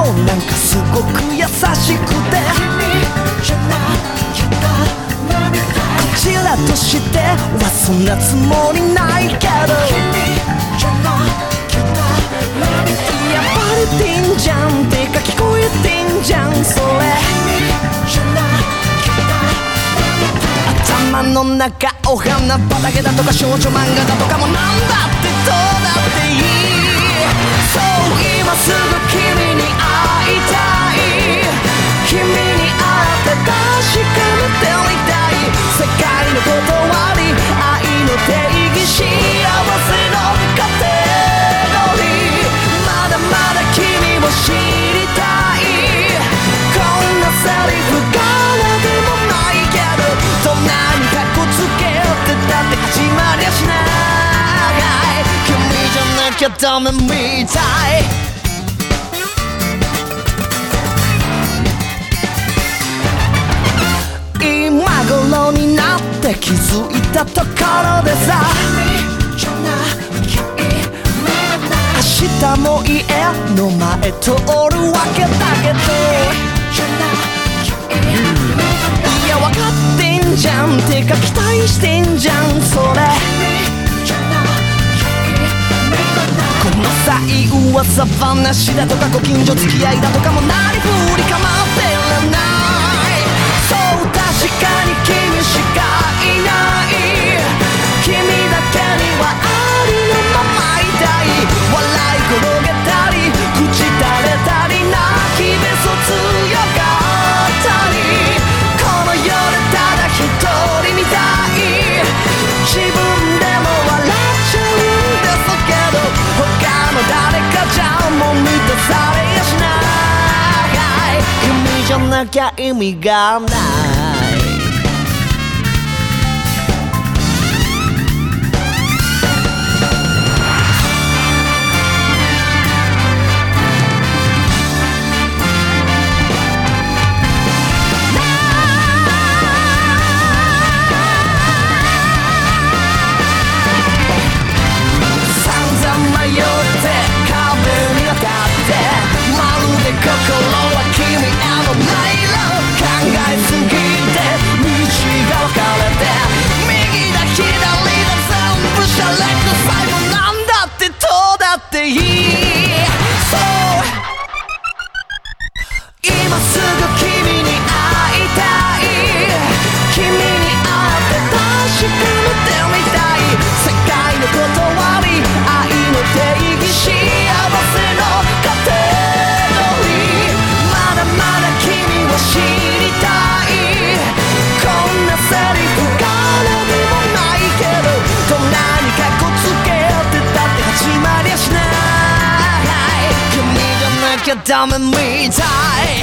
なんかすごく優しくて、こちらとしてはそんなつもりないけど、やっぱりてんじゃんってか聞こえてんじゃんそれ。頭の中お花畑だとか少女漫画だとかもなんだってどうだっていい。そう今すぐ君に会いたい、君に会って確かめてみたい。世界の断り愛の定義幸せのカテゴリー、まだまだ君を知りたい。こんなセリフからでもないけど、どんなにかっこつけてだって始まりゃしない。君じゃなきゃダメみたい。今頃になって気づいたところでさ、明日も家の前通るわけだけど、いや分かってんじゃんてか期待してんじゃんそれ。この際噂話だとかご近所付き合いだとかもなりふり構ってらない。そう確かに君しかいない、君だけにはありのままいたい。笑い転げたり口垂れたり泣きべそ強かったり、この世でただ一人みたい。自分でも笑っちゃうんですけど、他の誰かじゃもう満たされやしない。君じゃなきゃ意味がない。心は君への迷路、考えすぎて道が分かれて、右だ左だ全部シャレくさい。もうなんだってどうだっていい。そう今すぐ君に会いたい、君に会って確かめてみたい。世界の断り愛の定義幸せの過程、知りたい。こんなセリフからでもないけど、どんなにかっこつけてだって始まりゃしない。君じゃなきゃダメみたい。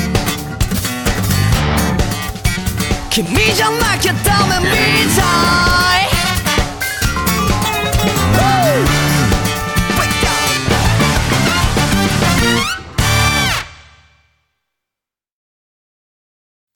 君じゃなきゃダメみたい。